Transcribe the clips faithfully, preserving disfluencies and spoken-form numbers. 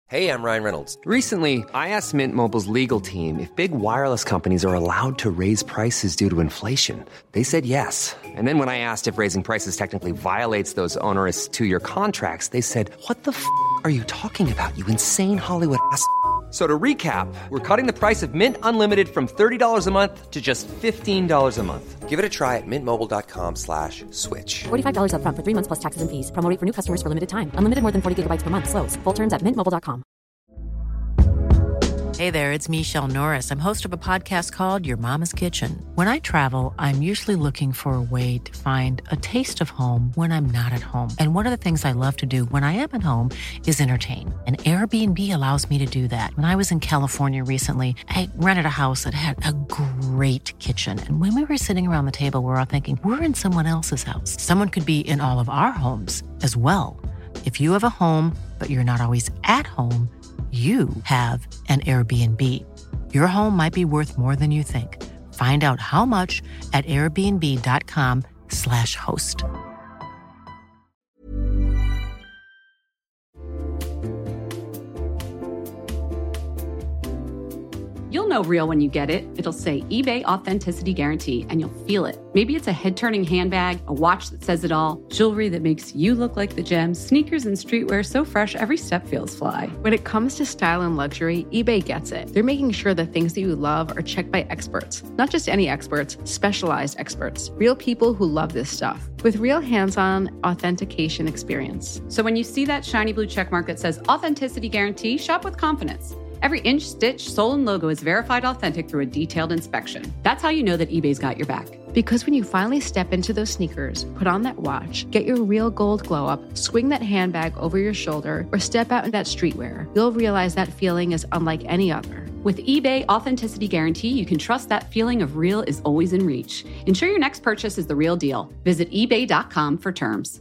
Hey, I'm Ryan Reynolds. Recently, I asked Mint Mobile's legal team if big wireless companies are allowed to raise prices due to inflation. They said yes. And then when I asked if raising prices technically violates those onerous two-year contracts, they said, what the f*** are you talking about, you insane Hollywood ass f- So to recap, we're cutting the price of Mint Unlimited from thirty dollars a month to just fifteen dollars a month. Give it a try at mintmobile.com slash switch. forty-five dollars up front for three months plus taxes and fees. Promo rate for new customers for limited time. Unlimited more than forty gigabytes per month. Slows full terms at mint mobile dot com. Hey there, it's Michelle Norris. I'm host of a podcast called Your Mama's Kitchen. When I travel, I'm usually looking for a way to find a taste of home when I'm not at home. And one of the things I love to do when I am at home is entertain. And Airbnb allows me to do that. When I was in California recently, I rented a house that had a great kitchen. And when we were sitting around the table, we were all thinking, we're in someone else's house. Someone could be in all of our homes as well. If you have a home, but you're not always at home, you have an Airbnb. Your home might be worth more than you think. Find out how much at airbnb.com slash host. You'll know real when you get it. It'll say eBay Authenticity Guarantee, and you'll feel it. Maybe it's a head-turning handbag, a watch that says it all, jewelry that makes you look like the gems, sneakers and streetwear so fresh every step feels fly. When it comes to style and luxury, eBay gets it. They're making sure the things that you love are checked by experts. Not just any experts, specialized experts. Real people who love this stuff. With real hands-on authentication experience. So when you see that shiny blue checkmark that says Authenticity Guarantee, shop with confidence. Every inch, stitch, sole, and logo is verified authentic through a detailed inspection. That's how you know that eBay's got your back. Because when you finally step into those sneakers, put on that watch, get your real gold glow up, swing that handbag over your shoulder, or step out in that streetwear, you'll realize that feeling is unlike any other. With eBay Authenticity Guarantee, you can trust that feeling of real is always in reach. Ensure your next purchase is the real deal. Visit ebay dot com for terms.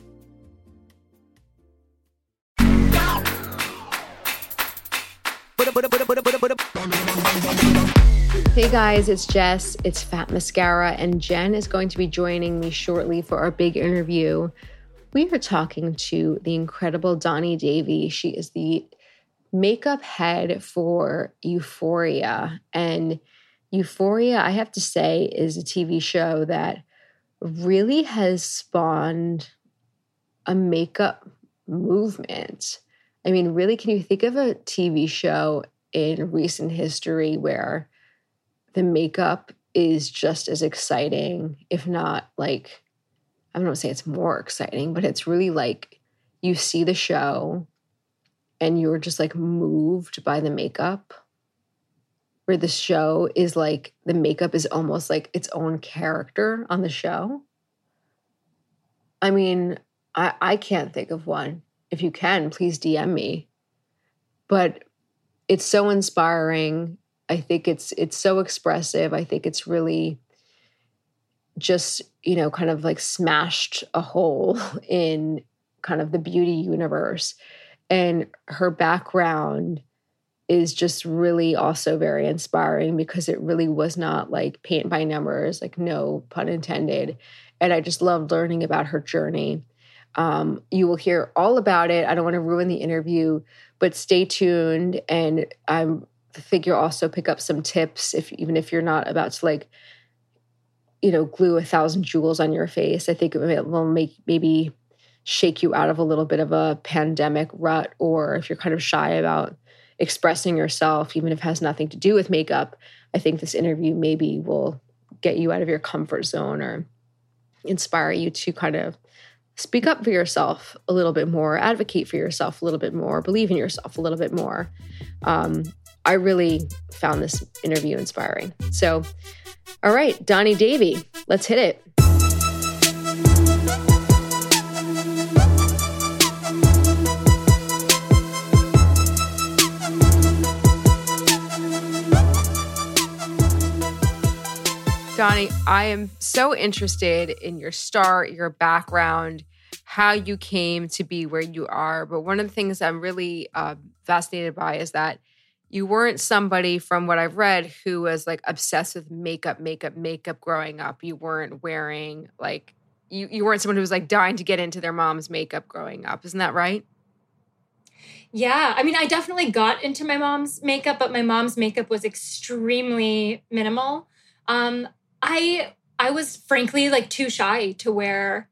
Hey guys, it's Jess, it's Fat Mascara, and Jen is going to be joining me shortly for our big interview. We are talking to the incredible Dani Davy. She is the makeup head for Euphoria. And Euphoria, I have to say, is a T V show that really has spawned a makeup movement. I mean, really, can you think of a T V show in recent history where the makeup is just as exciting, if not like, I don't want to say it's more exciting, but it's really like you see the show and you're just like moved by the makeup, where the show is like, the makeup is almost like its own character on the show. I mean, I, I can't think of one. If you can, please D M me. But it's so inspiring. I think it's it's so expressive. I think it's really just, you know, kind of like smashed a hole in kind of the beauty universe. And her background is just really also very inspiring because it really was not like paint by numbers, like no pun intended. And I just loved learning about her journey. Um, you will hear all about it. I don't want to ruin the interview, but stay tuned. And I'm I think you'll also pick up some tips, if even if you're not about to like, you know, glue a thousand jewels on your face. I think it will make maybe shake you out of a little bit of a pandemic rut, or if you're kind of shy about expressing yourself, even if it has nothing to do with makeup, I think this interview maybe will get you out of your comfort zone or inspire you to kind of speak up for yourself a little bit more, advocate for yourself a little bit more, believe in yourself a little bit more. Um, I really found this interview inspiring. So, all right, Dani Davy, let's hit it. Dani, I am so interested in your start, your background, how you came to be where you are. But one of the things I'm really uh, fascinated by is that you weren't somebody, from what I've read, who was like obsessed with makeup, makeup, makeup growing up. You weren't wearing like, you, you weren't someone who was like dying to get into their mom's makeup growing up. Isn't that right? Yeah. I mean, I definitely got into my mom's makeup, but my mom's makeup was extremely minimal. Um, I I was frankly like too shy to wear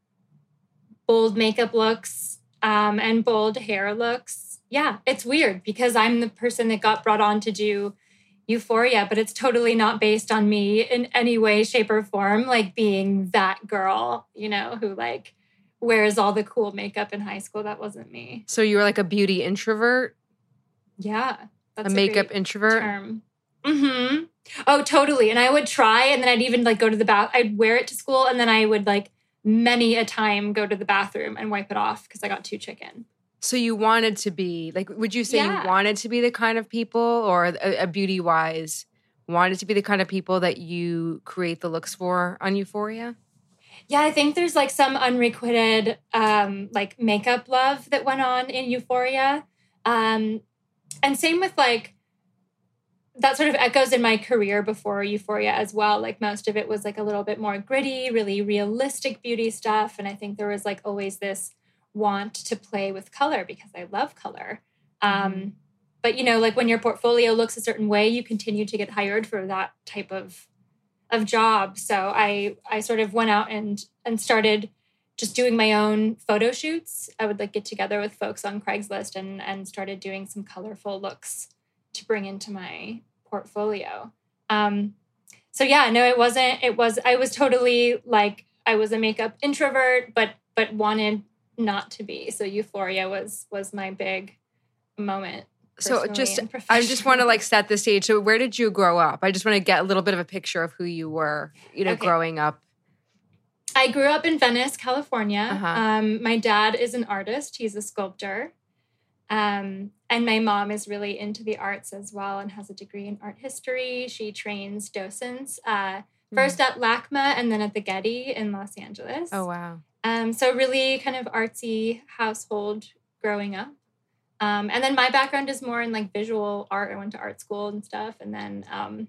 bold makeup looks um, and bold hair looks. Yeah, it's weird because I'm the person that got brought on to do Euphoria, but it's totally not based on me in any way, shape, or form, like being that girl, you know, who like wears all the cool makeup in high school. That wasn't me. So you were like a beauty introvert? Yeah. That's a makeup a introvert? Term. Mm-hmm. Oh, totally. And I would try, and then I'd even like go to the bath. I'd wear it to school, and then I would like many a time go to the bathroom and wipe it off because I got too chicken. So you wanted to be, like, would you say Yeah. you wanted to be the kind of people, or a, a beauty-wise, wanted to be the kind of people that you create the looks for on Euphoria? Yeah, I think there's like some unrequited um, like makeup love that went on in Euphoria. Um, and same with like, that sort of echoes in my career before Euphoria as well. Like most of it was like a little bit more gritty, really realistic beauty stuff. And I think there was like always this want to play with color because I love color. Um, mm-hmm. But, you know, like when your portfolio looks a certain way, you continue to get hired for that type of of job. So I I sort of went out and and started just doing my own photo shoots. I would like get together with folks on Craigslist and and started doing some colorful looks to bring into my portfolio. Um, so yeah, no, it wasn't, it was, I was totally like, I was a makeup introvert, but, but wanted not to be. So Euphoria was, was my big moment. So just, I just want to like set the stage. So where did you grow up? I just want to get a little bit of a picture of who you were, you know, okay. growing up. I grew up in Venice, California. Uh-huh. Um, my dad is an artist. He's a sculptor. Um, and my mom is really into the arts as well and has a degree in art history. She trains docents, uh, first mm. at LACMA and then at the Getty in Los Angeles. Oh, wow. Um, so really kind of artsy household growing up. Um, and then my background is more in like visual art. I went to art school and stuff. And then, um,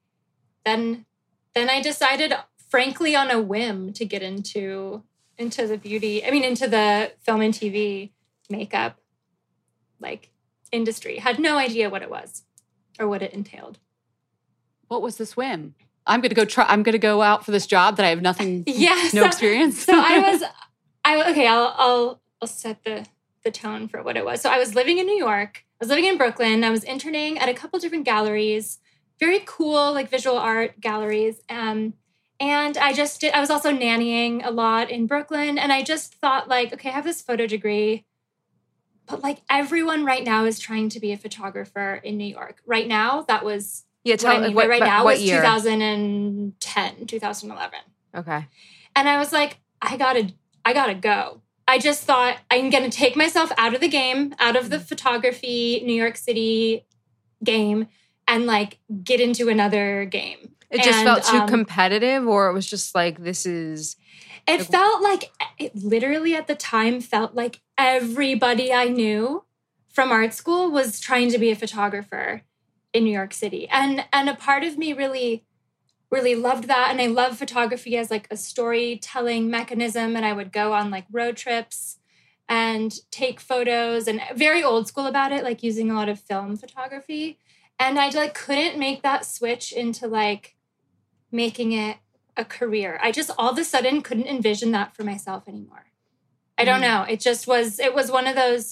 then, then I decided, frankly, on a whim to get into, into the beauty, I mean, into the film and T V makeup, like industry. Had no idea what it was or what it entailed. What was this whim? I'm going to go try, I'm going to go out for this job that I have nothing, yeah, no so, experience. so I was, I, okay, I'll, I'll, I'll set the, the tone for what it was. So I was living in New York. I was living in Brooklyn. I was interning at a couple different galleries, very cool, like visual art galleries. Um, and I just did, I was also nannying a lot in Brooklyn. And I just thought like, okay, I have this photo degree, but like everyone right now is trying to be a photographer in New York. Right now, that was yeah. Tell what I mean. what, right but, now what was year? twenty ten, twenty eleven. Okay. And I was like, I gotta, I gotta go. I just thought I'm gonna take myself out of the game, out of the photography New York City game, and like get into another game. It just and, felt too um, competitive, or it was just like this is. It felt like, it literally at the time felt like everybody I knew from art school was trying to be a photographer in New York City. And and a part of me really, really loved that. And I love photography as like a storytelling mechanism. And I would go on like road trips and take photos and very old school about it, like using a lot of film photography. And I like couldn't make that switch into like making it a career. I just all of a sudden couldn't envision that for myself anymore. I don't know. It just was, it was one of those,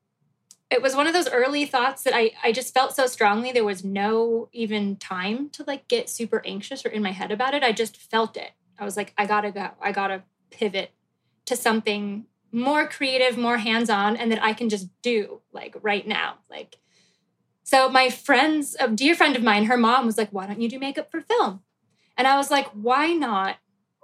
it was one of those early thoughts that I, I just felt so strongly. There was no even time to like get super anxious or in my head about it. I just felt it. I was like, I gotta go. I gotta pivot to something more creative, more hands-on, and that I can just do like right now. Like, so my friends, a dear friend of mine, her mom was like, why don't you do makeup for film? And I was like, why not?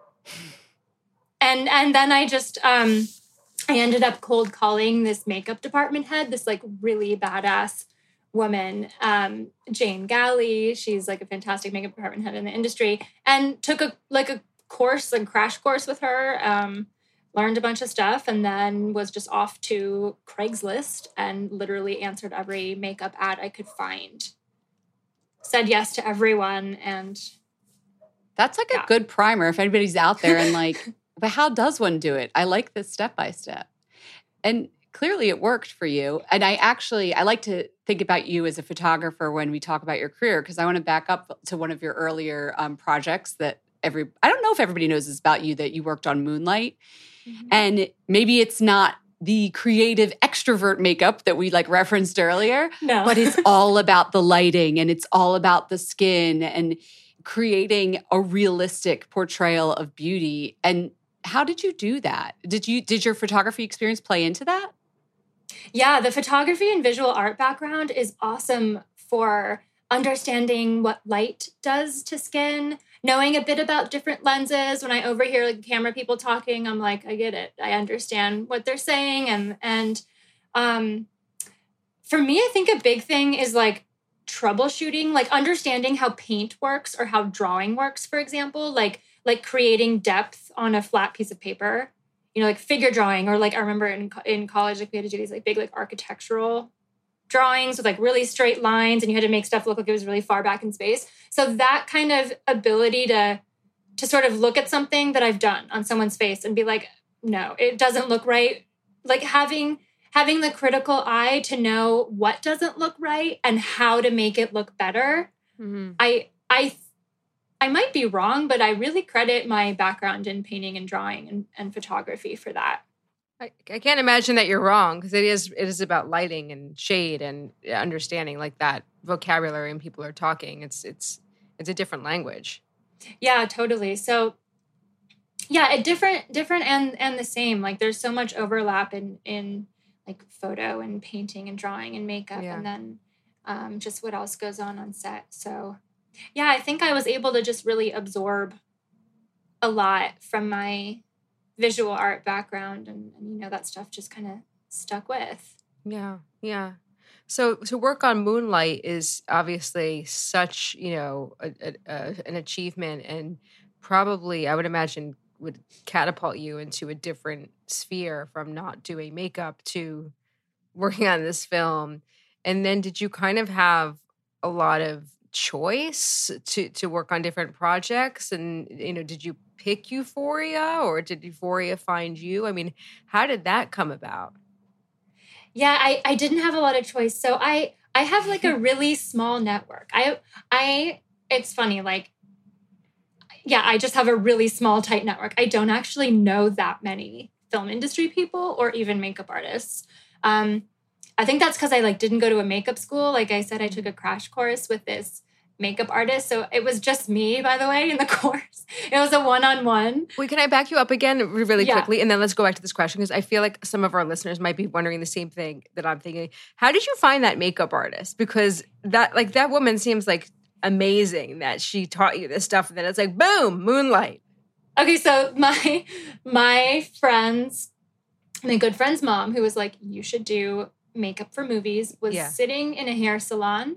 And and then I just, um, I ended up cold calling this makeup department head, this like really badass woman, um, Jane Galley. She's like a fantastic makeup department head in the industry, and took a like a course, like crash course with her, um, learned a bunch of stuff, and then was just off to Craigslist and literally answered every makeup ad I could find. Said yes to everyone, and that's like yeah. a good primer if anybody's out there and like, but how does one do it? I like this step by step. And clearly it worked for you. And I actually, I like to think about you as a photographer when we talk about your career, because I want to back up to one of your earlier um, projects that every, I don't know if everybody knows this about you, that you worked on Moonlight. Mm-hmm. And maybe it's not the creative extrovert makeup that we like referenced earlier, no. but it's all about the lighting and it's all about the skin and creating a realistic portrayal of beauty. And how did you do that? Did you did your photography experience play into that? Yeah, the photography and visual art background is awesome for understanding what light does to skin, knowing a bit about different lenses. When I overhear like camera people talking, I'm like, I get it. I understand what they're saying. And and um, for me, I think a big thing is like troubleshooting, like understanding how paint works or how drawing works, for example, like like creating depth on a flat piece of paper, you know, like figure drawing, or like I remember in in college, like we had to do these like big like architectural drawings with like really straight lines, and you had to make stuff look like it was really far back in space. So that kind of ability to to sort of look at something that I've done on someone's face and be like, no, it doesn't look right. Like having having the critical eye to know what doesn't look right and how to make it look better. Mm-hmm. I I I might be wrong, but I really credit my background in painting and drawing and, and photography for that. I, I can't imagine that you're wrong, because it is it is about lighting and shade and understanding like that vocabulary and people are talking. It's it's it's a different language. Yeah, totally. So yeah, it different different and and the same. Like there's so much overlap in in like photo and painting and drawing and makeup, yeah. and then um, just what else goes on on set. So yeah, I think I was able to just really absorb a lot from my visual art background, and, and you know, that stuff just kind of stuck with. Yeah, yeah. So to work on Moonlight is obviously such, you know, a, a, a, an achievement, and probably, I would imagine, would catapult you into a different sphere from not doing makeup to working on this film. And then did you kind of have a lot of choice to to work on different projects? And, you know, did you pick Euphoria, or did Euphoria find you? I mean, how did that come about? Yeah, I, I didn't have a lot of choice. So I I have like a really small network. I I it's funny, like, yeah, I just have a really small, tight network. I don't actually know that many film industry people or even makeup artists. Um, I think that's because I like didn't go to a makeup school. Like I said, I took a crash course with this makeup artist. So it was just me, by the way, in the course. It was a one-on-one. Wait, can I back you up again really yeah. quickly? And then let's go back to this question, because I feel like some of our listeners might be wondering the same thing that I'm thinking. How did you find that makeup artist? Because that like that woman seems like amazing that she taught you this stuff, and then it's like, boom, Moonlight. Okay, so my my friend's, my good friend's mom, who was like, you should do makeup for movies, was yeah. sitting in a hair salon.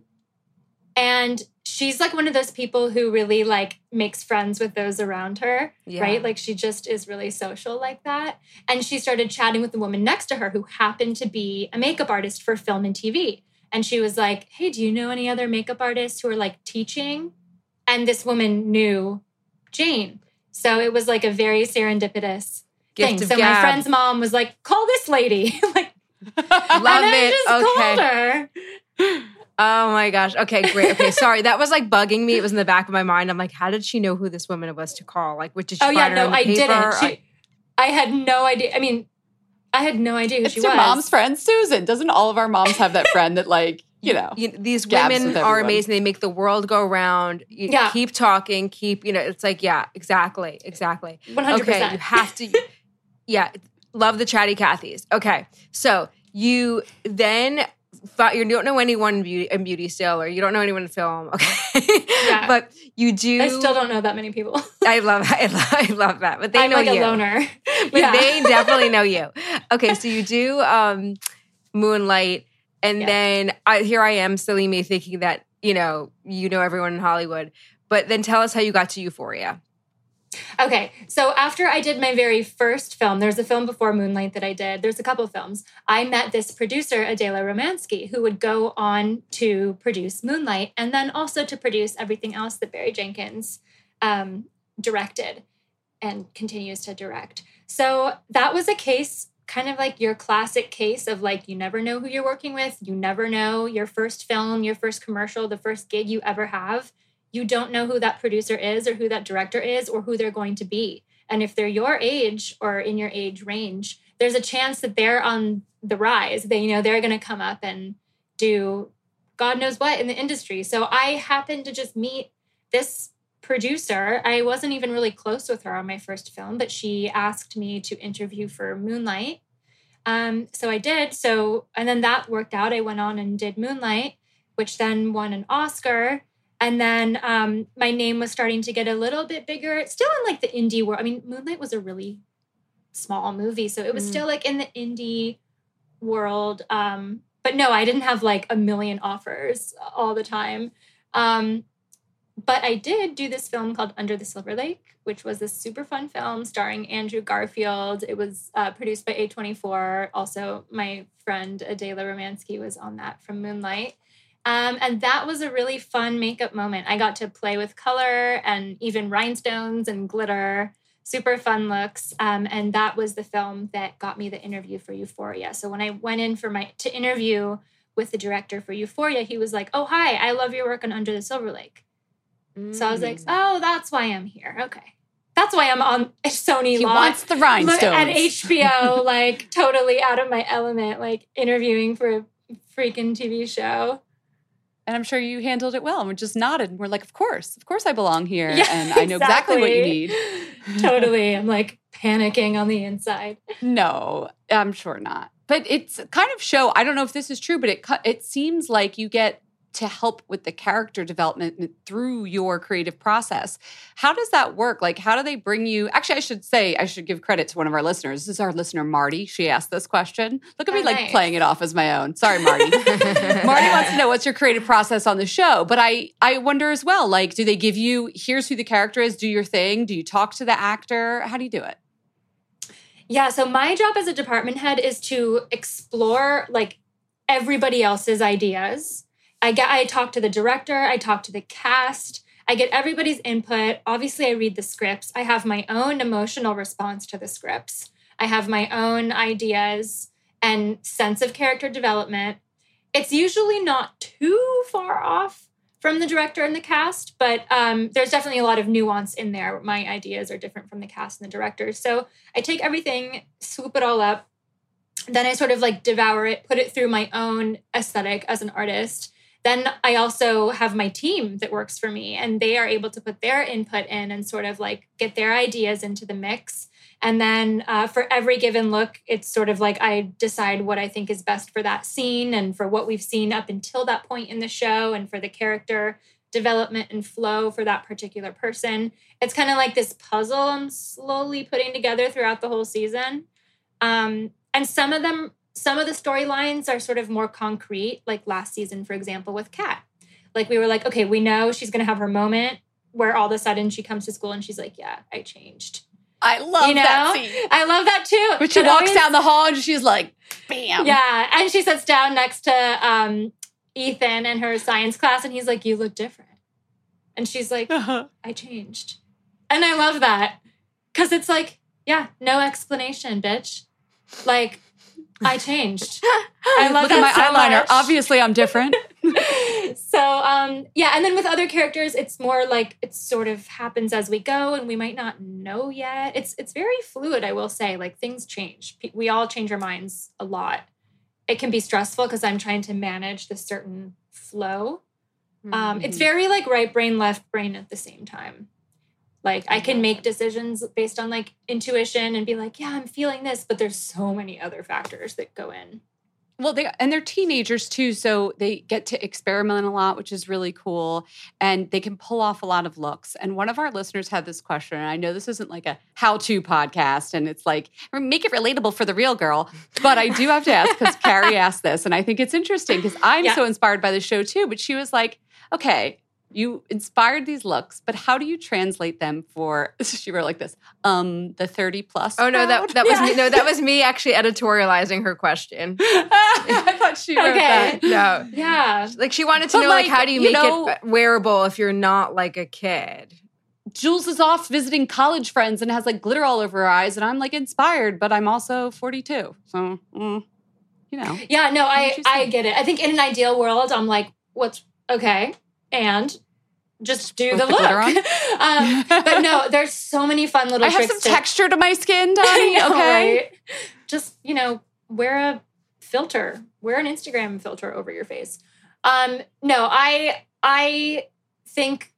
And she's like one of those people who really like makes friends with those around her, yeah. right? Like she just is really social like that. And she started chatting with the woman next to her who happened to be a makeup artist for film and T V. And she was like, hey, do you know any other makeup artists who are like teaching? And this woman knew Jane. So it was like a very serendipitous Gift thing. So gab. My friend's mom was like, call this lady. like, Love and it. I just okay. called her. Oh my gosh. Okay, great. Okay, sorry. That was like bugging me. It was in the back of my mind. I'm like, how did she know who this woman was to call? Like, what did she oh, find yeah, her no, on the I paper? didn't. She, I had no idea. I mean, I had no idea who it's she your was. mom's friend, Susan. Doesn't all of our moms have that friend that like, you know, you, these women are amazing. They make the world go round. You yeah. keep talking, keep, you know, it's like, yeah, exactly, exactly. one hundred percent. Okay, you have to, yeah, love the chatty Cathys. Okay, so you then thought you don't know anyone in beauty, in beauty still, or you don't know anyone in film, okay? Yeah. But you do. I still don't know that many people. I love I love, I love that. But they I'm know like you. a loner. But yeah. they definitely know you. Okay, so you do um, Moonlight, and yeah. then I, here I am, silly me, thinking that, you know, you know everyone in Hollywood. But then tell us how you got to Euphoria. Okay, so after I did my very first film, there's a film before Moonlight that I did. There's a couple films. I met this producer, Adela Romansky, who would go on to produce Moonlight and then also to produce everything else that Barry Jenkins um, directed and continues to direct. So that was a case kind of like your classic case of like, you never know who you're working with. You never know your first film, your first commercial, the first gig you ever have. You don't know who that producer is or who that director is or who they're going to be. And if they're your age or in your age range, there's a chance that they're on the rise. They, you know, they're going to come up and do God knows what in the industry. So I happened to just meet this producer. I wasn't even really close with her on my first film, but she asked me to interview for Moonlight. Um, so I did. So, and then that worked out. I went on and did Moonlight, which then won an Oscar. And then um, my name was starting to get a little bit bigger. It's still in like the indie world. I mean, Moonlight was a really small movie, so it was mm. still like in the indie world. Um, but no, I didn't have like a million offers all the time. Um, but I did do this film called Under the Silver Lake, which was this super fun film starring Andrew Garfield. It was uh, produced by A twenty-four. Also, my friend Adela Romansky was on that from Moonlight. Um, and that was a really fun makeup moment. I got to play with color and even rhinestones and glitter, super fun looks. Um, and that was the film that got me the interview for Euphoria. So when I went in for my to interview with the director for Euphoria, he was like, oh, hi, I love your work on Under the Silver Lake. Mm. So I was like, oh, that's why I'm here. Okay. That's why I'm on Sony. He lot. wants the rhinestones. At H B O, like totally out of my element, like interviewing for a freaking T V show. And I'm sure you handled it well. And we just nodded. And we're like, of course. Of course I belong here. Yeah, and I know exactly, exactly what you need. Totally. I'm like panicking on the inside. No, I'm sure not. But it's kind of show, I don't know if this is true, but it it seems like you get to help with the character development through your creative process. How does that work? Like, how do they bring you? Actually, I should say, I should give credit to one of our listeners. This is our listener, Marty. She asked this question. Look at oh, me like nice. playing it off as my own. Sorry, Marty. Marty wants to know what's your creative process on the show. But I, I wonder as well, like, do they give you, here's who the character is, do your thing? Do you talk to the actor? How do you do it? Yeah, so my job as a department head is to explore like everybody else's ideas. I get, I talk to the director, I talk to the cast, I get everybody's input. Obviously, I read the scripts. I have my own emotional response to the scripts. I have my own ideas and sense of character development. It's usually not too far off from the director and the cast, but um, there's definitely a lot of nuance in there. My ideas are different from the cast and the director. So I take everything, swoop it all up, then I sort of like devour it, put it through my own aesthetic as an artist. Then I also have my team that works for me, and they are able to put their input in and sort of like get their ideas into the mix. And then uh, for every given look, it's sort of like I decide what I think is best for that scene and for what we've seen up until that point in the show and for the character development and flow for that particular person. It's kind of like this puzzle I'm slowly putting together throughout the whole season. Um, and some of them Some of the storylines are sort of more concrete, like last season, for example, with Kat. Like we were like, okay, we know she's going to have her moment where all of a sudden she comes to school and she's like, yeah, I changed. I love you know? that scene. I love that too. But she but walks always, down the hall and she's like, bam. Yeah. And she sits down next to um, Ethan in her science class and he's like, you look different. And she's like, uh-huh. I changed. And I love that. Because it's like, yeah, no explanation, bitch. Like, I changed. I love Look that at my so eyeliner. much. Obviously, I'm different. So, um, yeah. And then with other characters, it's more like it sort of happens as we go and we might not know yet. It's it's very fluid, I will say. Like things change. We all change our minds a lot. It can be stressful because I'm trying to manage this certain flow. Mm-hmm. Um, it's very like right brain, left brain at the same time. Like I can make decisions based on like intuition and be like, yeah, I'm feeling this, but there's so many other factors that go in. Well, they and they're teenagers too, so they get to experiment a lot, which is really cool. And they can pull off a lot of looks. And one of our listeners had this question, and I know this isn't like a how-to podcast, and it's like, make it relatable for the real girl. But I do have to ask, because Carrie asked this, and I think it's interesting, because I'm yeah. so inspired by the show too. But she was like, okay, you inspired these looks, but how do you translate them for, she wrote like this, um, the thirty plus Oh, no, crowd? that that was yeah. me. No, that was me actually editorializing her question. I thought she wrote okay. that. No. Yeah. Like she wanted to But know, like, like, how do you, you make know, it wearable if you're not like a kid? Jules is off visiting college friends and has like glitter all over her eyes, and I'm like inspired, but I'm also forty-two. So, mm, you know. Yeah, no, I, I get it. I think in an ideal world, I'm like, what's okay? And just do Put the, the look. glitter on? um, but no, there's so many fun little I have tricks. some to, texture to my skin, Donnie. I know, Okay. right? Just, you know, wear a filter. Wear an Instagram filter over your face. Um, no, I I think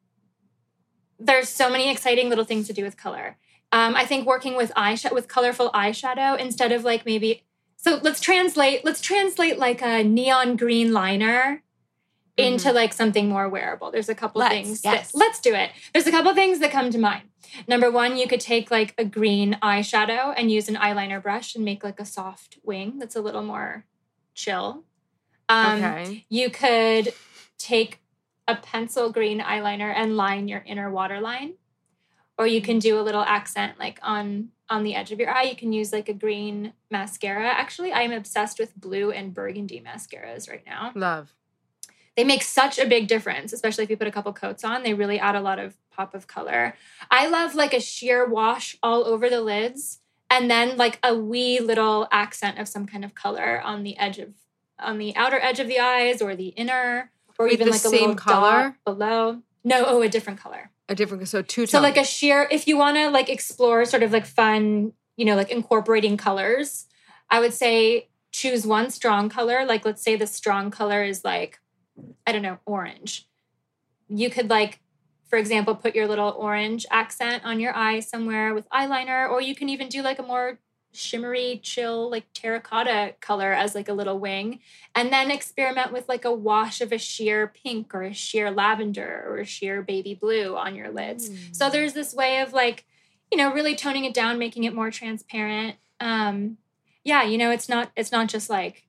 there's so many exciting little things to do with color. Um, I think working with eyeshadow, with colorful eyeshadow instead of like maybe, so let's translate, let's translate like a neon green liner mm-hmm. into like something more wearable. There's a couple let's, things. Yes. That, let's do it. There's a couple things that come to mind. Number one, you could take like a green eyeshadow and use an eyeliner brush and make like a soft wing that's a little more chill. Um, Okay. You could take a pencil green eyeliner and line your inner waterline. Or you can do a little accent like on, on the edge of your eye. You can use like a green mascara. Actually, I'm obsessed with blue and burgundy mascaras right now. Love. They make such a big difference, especially if you put a couple coats on. They really add a lot of pop of color. I love like a sheer wash all over the lids and then like a wee little accent of some kind of color on the edge of, on the outer edge of the eyes or the inner, or With even the like a same little color? dot below. No, oh, a different color. A different, so two tones. So like a sheer, if you want to like explore sort of like fun, you know, like incorporating colors, I would say choose one strong color. Like let's say the strong color is like, I don't know, orange. You could like, for example, put your little orange accent on your eye somewhere with eyeliner, or you can even do like a more shimmery, chill, like terracotta color as like a little wing, and then experiment with like a wash of a sheer pink or a sheer lavender or a sheer baby blue on your lids. Mm. So there's this way of like, you know, really toning it down, making it more transparent. Um, yeah, you know, it's not, it's not just like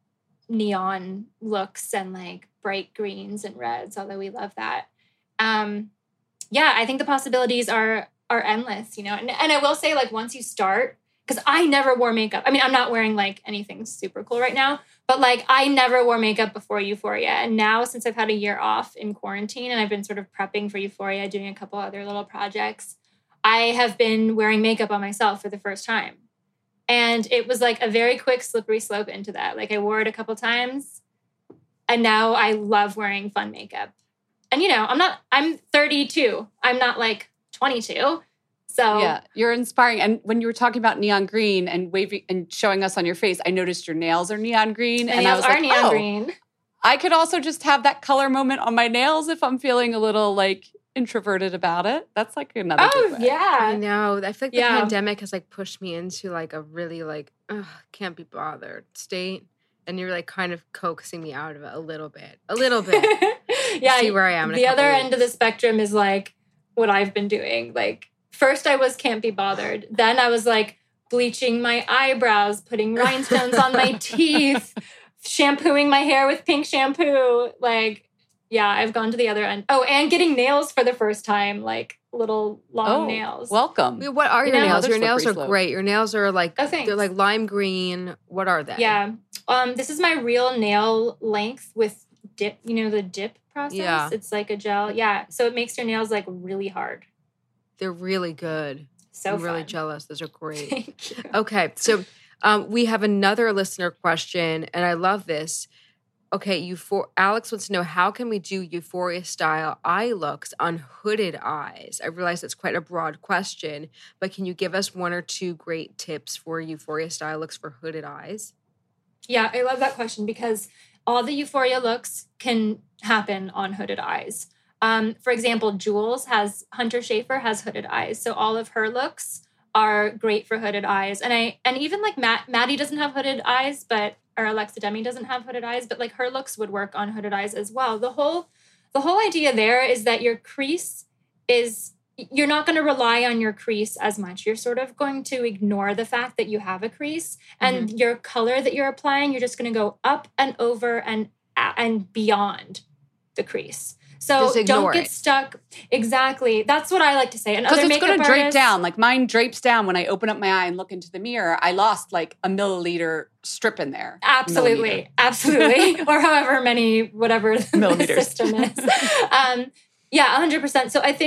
neon looks and like bright greens and reds, although we love that. Um, yeah, I think the possibilities are, are endless, you know, and, and I will say like once you start, because I never wore makeup. I mean, I'm not wearing like anything super cool right now, but like I never wore makeup before Euphoria. And now since I've had a year off in quarantine and I've been sort of prepping for Euphoria, doing a couple other little projects, I have been wearing makeup on myself for the first time. And it was like a very quick slippery slope into that. Like I wore it a couple times and now I love wearing fun makeup. And you know, I'm not, I'm thirty-two. I'm not like twenty-two. So yeah, you're inspiring. And when you were talking about neon green and waving and showing us on your face, I noticed your nails are neon green. My and nails I was are like, neon oh, green. I could also just have that color moment on my nails if I'm feeling a little like introverted about it. That's like another Oh, good way. yeah. I know. I feel like the Yeah. pandemic has like pushed me into like a really like, ugh, can't be bothered state. And you're like kind of coaxing me out of it a little bit. A little bit. Yeah. See where I am in a The couple other weeks. end of the spectrum is like what I've been doing. Like first I was can't be bothered. Then I was like bleaching my eyebrows, putting rhinestones on my teeth, shampooing my hair with pink shampoo. Like, yeah, I've gone to the other end. Oh, and getting nails for the first time, like little long Oh, nails. welcome. Wait, what are You your know, nails? another Your nails are slippery slope. great. Your nails are like, Oh, thanks. they're like lime green. What are they? Yeah. Um, this is my real nail length with dip, you know, the dip process. Yeah. It's like a gel. Yeah. So it makes your nails like really hard. They're really good. So I'm really fun. jealous. Those are great. Thank you. Okay, so um, we have another listener question, and I love this. Okay, Euphor- Alex wants to know, how can we do Euphoria style eye looks on hooded eyes? I realize that's quite a broad question, but can you give us one or two great tips for Euphoria style looks for hooded eyes? Yeah, I love that question because all the Euphoria looks can happen on hooded eyes. Um, for example, Jules has, Hunter Schafer has hooded eyes. So all of her looks are great for hooded eyes. And I, and even like Matt, Maddie doesn't have hooded eyes, but, or Alexa Demi doesn't have hooded eyes, but like her looks would work on hooded eyes as well. The whole, the whole idea there is that your crease is, you're not going to rely on your crease as much. You're sort of going to ignore the fact that you have a crease and mm-hmm. your color that you're applying, you're just going to go up and over and, and beyond the crease. So don't get it. stuck. Exactly. That's what I like to say. And Because other it's going to makeup drape artists- down. Like mine drapes down when I open up my eye and look into the mirror. I lost like a milliliter strip in there. Absolutely. Millimeter. Absolutely. Or however many, whatever the Millimeters. system is. um, yeah, one hundred percent. So I think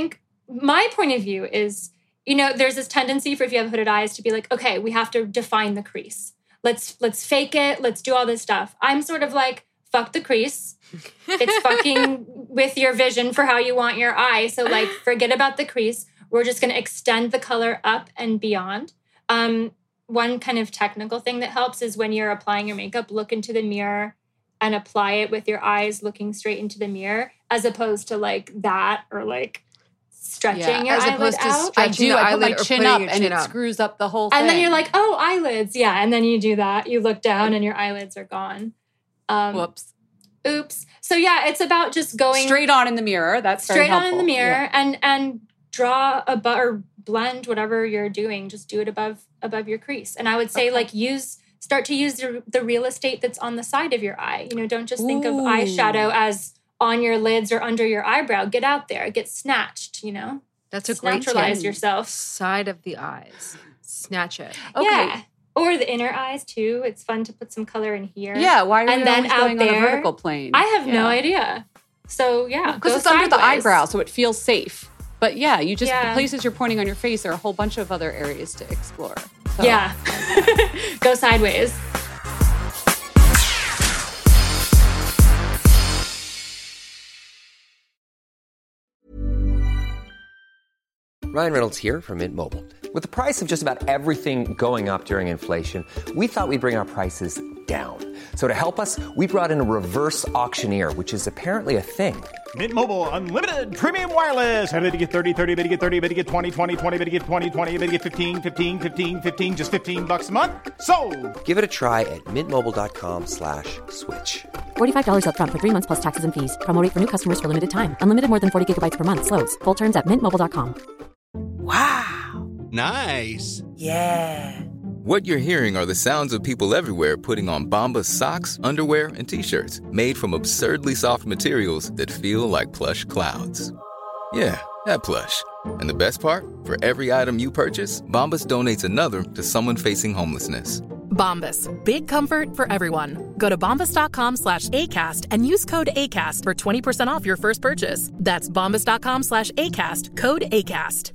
my point of view is, you know, there's this tendency for if you have hooded eyes to be like, okay, we have to define the crease. Let's let's fake it. Let's do all this stuff. I'm sort of like, fuck the crease. It's fucking with your vision for how you want your eye. So like, forget about the crease. We're just going to extend the color up and beyond. Um, one kind of technical thing that helps is when you're applying your makeup, look into the mirror and apply it with your eyes looking straight into the mirror, as opposed to like that or like stretching Yeah, your as eyelid opposed to out. I Stretching do. the I put my eyelid or chin putting up your and chin it up. screws up the whole thing. And then you're like, oh, eyelids. Yeah. And then you do that. You look down and your eyelids are gone. Um, whoops. Oops. So yeah, it's about just going Straight on in the mirror. That's very straight on in helpful. the mirror Yeah. and and draw a bu- or blend whatever you're doing. Just do it above above your crease. And I would say Okay. like use start to use the, the real estate that's on the side of your eye. You know, don't just think of Ooh. eyeshadow as on your lids or under your eyebrow. Get out there. Get snatched, you know? That's a great Naturalize tip. yourself. Side of the eyes. Snatch it. Okay. Yeah. Or the inner eyes too. It's fun to put some color in here. Yeah, why are And you then always out going on a there, vertical plane? I have no Yeah. idea. So yeah, Because go it's under the sideways. eyebrow, so it feels safe. But yeah, you just, Yeah. the places you're pointing on your face, there are a whole bunch of other areas to explore. So. Yeah. Go sideways. Ryan Reynolds here from Mint Mobile. With the price of just about everything going up during inflation, we thought we'd bring our prices down. So to help us, we brought in a reverse auctioneer, which is apparently a thing. Mint Mobile Unlimited Premium Wireless. How to get thirty, thirty, how to get thirty, how to get twenty, twenty, twenty, how to get twenty, twenty, how to get fifteen, fifteen, fifteen, fifteen, just fifteen bucks a month? Sold! Give it a try at mintmobile.com slash switch. forty-five dollars up front for three months plus taxes and fees. Promo rate for new customers for limited time. Unlimited more than forty gigabytes per month. Slows full terms at mint mobile dot com. Wow. Nice. Yeah. What you're hearing are the sounds of people everywhere putting on Bombas socks, underwear, and T-shirts made from absurdly soft materials that feel like plush clouds. Yeah, that plush. And the best part? For every item you purchase, Bombas donates another to someone facing homelessness. Bombas. Big comfort for everyone. Go to bombas.com slash ACAST and use code ACAST for twenty percent off your first purchase. That's bombas.com slash ACAST. Code ACAST.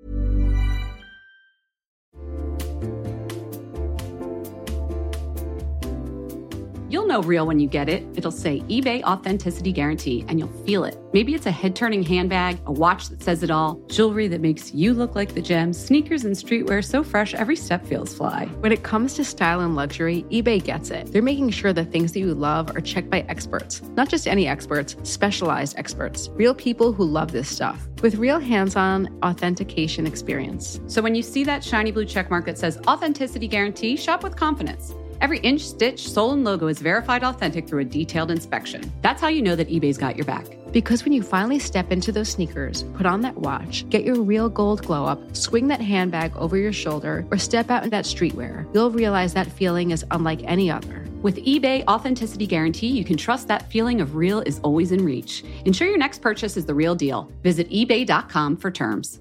You'll know real when you get it. It'll say eBay Authenticity Guarantee, and you'll feel it. Maybe it's a head-turning handbag, a watch that says it all, jewelry that makes you look like the gems, sneakers and streetwear so fresh every step feels fly. When it comes to style and luxury, eBay gets it. They're making sure the things that you love are checked by experts. Not just any experts, specialized experts. Real people who love this stuff. With real hands-on authentication experience. So when you see that shiny blue checkmark that says Authenticity Guarantee, shop with confidence. Every inch, stitch, sole, and logo is verified authentic through a detailed inspection. That's how you know that eBay's got your back. Because when you finally step into those sneakers, put on that watch, get your real gold glow up, swing that handbag over your shoulder, or step out in that streetwear, you'll realize that feeling is unlike any other. With eBay Authenticity Guarantee, you can trust that feeling of real is always in reach. Ensure your next purchase is the real deal. Visit ebay dot com for terms.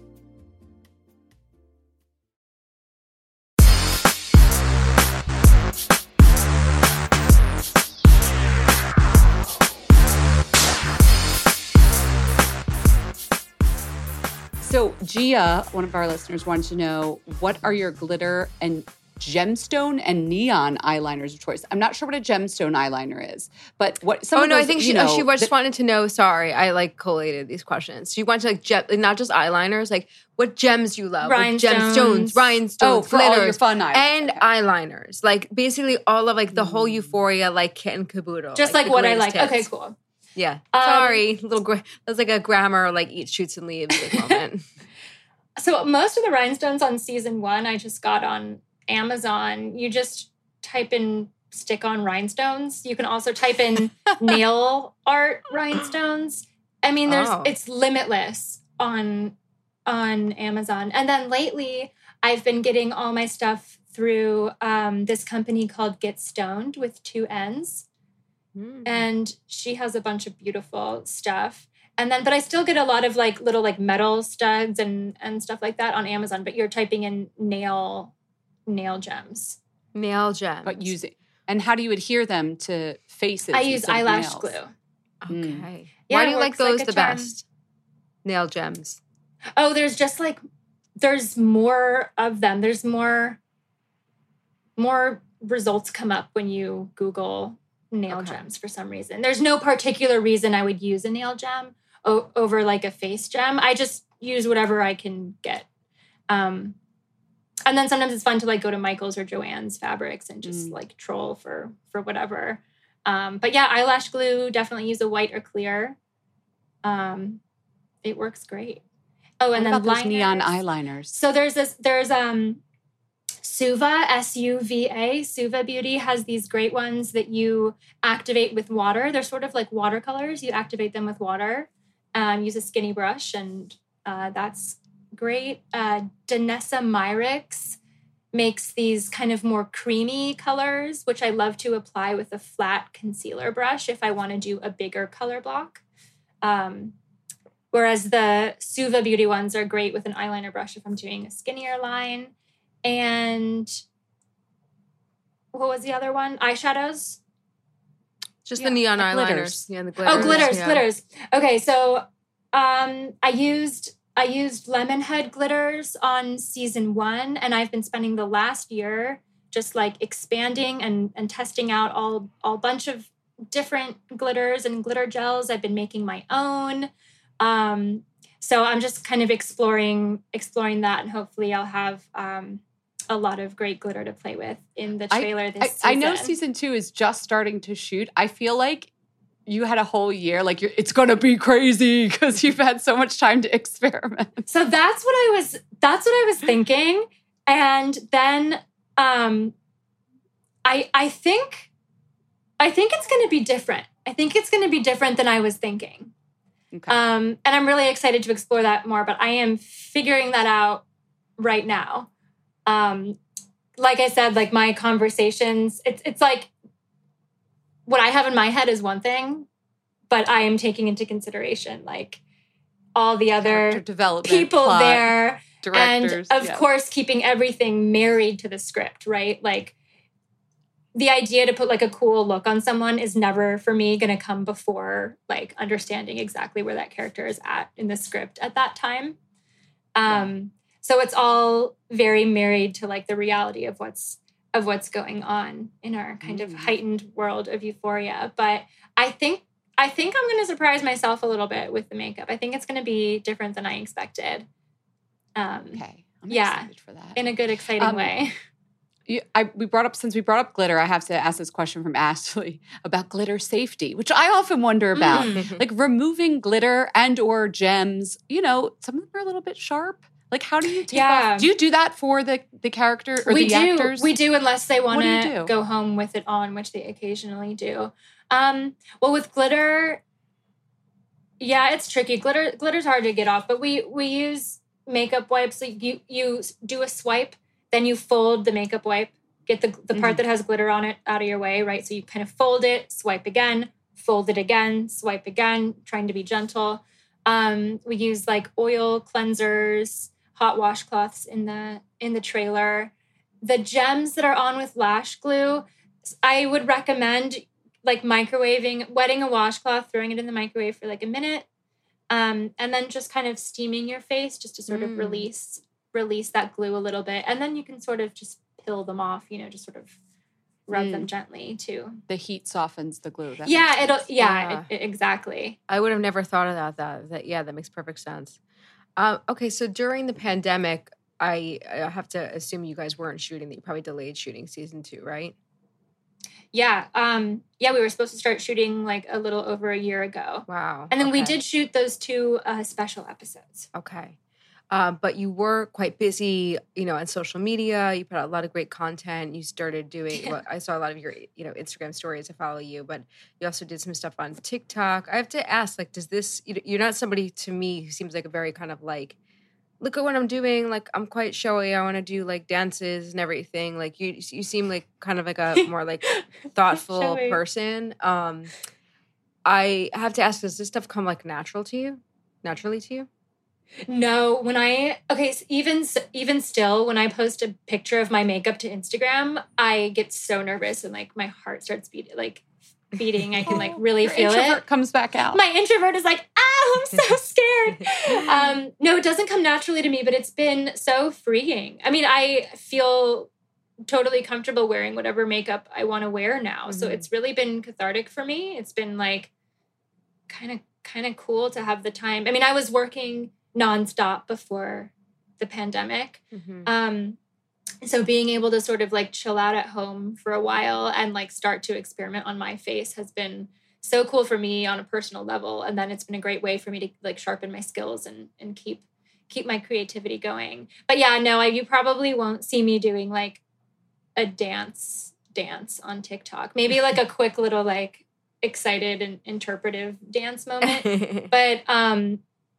So Gia, one of our listeners, wanted to know, what are your glitter and gemstone and neon eyeliners of choice? I'm not sure what a gemstone eyeliner is, but what some Oh of no, I those, think she you know, oh, she was just that- wanted to know. Sorry, I like collated these questions. She wanted to like gem, like, not just eyeliners, like what gems you love, what Rhinestones. gemstones, rhinestones, Oh, for all your glitters, fun eyeliners. and eyeliners. Like basically all of like the whole euphoria, like kit and caboodle. Just like, the what I greatest like. hits. Okay, cool. Yeah. Um, Sorry, little. Gra- that's like a grammar like eat shoots and leaves like, moment. So most of the rhinestones on season one, I just got on Amazon. You just type in stick on rhinestones. You can also type in nail art rhinestones. I mean, there's Oh. it's limitless on on Amazon. And then lately, I've been getting all my stuff through um, this company called Get Stoned with two N's. Mm. And she has a bunch of beautiful stuff. And then, but I still get a lot of like little like metal studs and and stuff like that on Amazon. But you're typing in nail nail gems. Nail gems. but use it. And how do you adhere them to faces? I use instead of eyelash nails? glue. Okay. Yeah, Why it do you like works like those a the charm. best? Nail gems. Oh, there's just like, there's more of them. There's more, more results come up when you Google nail okay. gems for some reason. There's no particular reason I would use a nail gem o- over like a face gem. I just use whatever I can get. Um, and then sometimes it's fun to like go to Michael's or Joann's Fabrics and just mm. like troll for, for whatever. Um, but yeah, eyelash glue, definitely use a white or clear. Um, it works great. Oh, and what then about those liners. neon eyeliners. So there's this, there's um, Suva, S U V A. Suva Beauty has these great ones that you activate with water. They're sort of like watercolors. You activate them with water. Um, use a skinny brush, and uh, that's great. Uh, Danessa Myricks makes these kind of more creamy colors, which I love to apply with a flat concealer brush if I want to do a bigger color block. Um, Whereas the Suva Beauty ones are great with an eyeliner brush if I'm doing a skinnier line. And what was the other one? Eyeshadows? Just yeah, the neon like eyeliners. Glitters. Yeah, the glitters. Oh, glitters, yeah. glitters. Okay, so um, I used I used Lemonhead glitters on season one, and I've been spending the last year just like expanding and, and testing out all all bunch of different glitters and glitter gels. I've been making my own. Um, so I'm just kind of exploring, exploring that, and hopefully I'll have, um, a lot of great glitter to play with in the trailer I, this I, season. I know season two is just starting to shoot. I feel like you had a whole year, like you're, it's going to be crazy because you've had so much time to experiment. So that's what I was, that's what I was thinking. And then, um, I, I think, I think it's going to be different. I think it's going to be different than I was thinking. Okay. Um, and I'm really excited to explore that more, but I am figuring that out right now. Um, like I said, like my conversations, it's it's like what I have in my head is one thing, but I am taking into consideration like all the other people plot, there, directors, and of yeah. course keeping everything married to the script, right? Like the idea to put like a cool look on someone is never for me going to come before like understanding exactly where that character is at in the script at that time. Um, yeah. So it's all very married to like the reality of what's, of what's going on in our kind mm. of heightened world of Euphoria. But I think, I think I'm going to surprise myself a little bit with the makeup. I think it's going to be different than I expected. Um, okay. I'm yeah, excited for that. In a good, exciting um, way. You, I, we brought up, since we brought up glitter, I have to ask this question from Ashley about glitter safety, which I often wonder about. Mm. Like removing glitter and or gems, you know, some of them are a little bit sharp. Like how do you take yeah. off? Do you do that for the, the character or we the do. actors? We do, unless they want to go home with it on, which they occasionally do. Um, well, with glitter, yeah, it's tricky. Glitter Glitter's hard to get off, but we, we use makeup wipes. Like you, you do a swipe, then you fold the makeup wipe, get the the part mm-hmm. that has glitter on it out of your way, right? So you kind of fold it, swipe again, fold it again, swipe again, trying to be gentle. Um, we use like oil cleansers, hot washcloths in the in the trailer. The gems that are on with lash glue, I would recommend like microwaving, wetting a washcloth, throwing it in the microwave for like a minute, um, and then just kind of steaming your face just to sort mm. of release release that glue a little bit. And then you can sort of just peel them off, you know, just sort of rub mm. them gently too. The heat softens the glue. That yeah, it'll, yeah, yeah. It, it, exactly. I would have never thought about that. That yeah, that makes perfect sense. Uh, okay, so during the pandemic, I, I have to assume you guys weren't shooting, that you probably delayed shooting season two, right? Yeah. Um, yeah, we were supposed to start shooting like a little over a year ago. Wow. And then okay. we did shoot those two uh, special episodes. Okay. Um, but you were quite busy, you know, on social media. You put out a lot of great content. You started doing, well, I saw a lot of your, you know, Instagram stories. I follow you, but you also did some stuff on TikTok. I have to ask, like, does this, you're not somebody to me who seems like a very kind of like, look at what I'm doing. Like, I'm quite showy. I want to do like dances and everything. Like you, you seem like kind of like a more like thoughtful person. Um, I have to ask, does this stuff come like natural to you? Naturally to you? No, when I, okay, so even, even still, when I post a picture of my makeup to Instagram, I get so nervous and like my heart starts beating, like beating. I can like really Your feel introvert it. comes back out. My introvert is like, ah! I'm so scared. Um, no, it doesn't come naturally to me, but it's been so freeing. I mean, I feel totally comfortable wearing whatever makeup I want to wear now. Mm-hmm. So it's really been cathartic for me. It's been like kind of kind of cool to have the time. I mean, I was working nonstop before the pandemic. Mm-hmm. Um, so being able to sort of like chill out at home for a while and like start to experiment on my face has been so cool for me on a personal level. And then it's been a great way for me to like sharpen my skills and, and keep, keep my creativity going. But yeah, no, I, you probably won't see me doing like a dance dance on TikTok. Maybe like a quick little like excited and interpretive dance moment. But um,